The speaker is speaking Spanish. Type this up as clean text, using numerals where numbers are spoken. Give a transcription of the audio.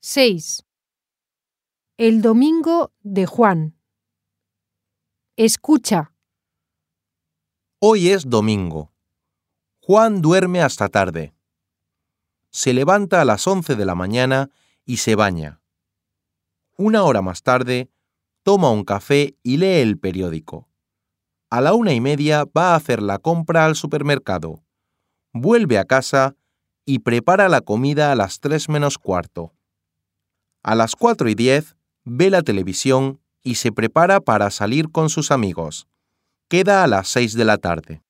6. El domingo de Juan. Escucha. Hoy es domingo. Juan duerme hasta tarde. Se levanta a las 11 de la mañana y se baña. Una hora más tarde, toma un café y lee el periódico. A la 1:30 va a hacer la compra al supermercado. Vuelve a casa y prepara la comida a las 3 menos cuarto. A las 4:10 ve la televisión y se prepara para salir con sus amigos. Queda a las 6 de la tarde.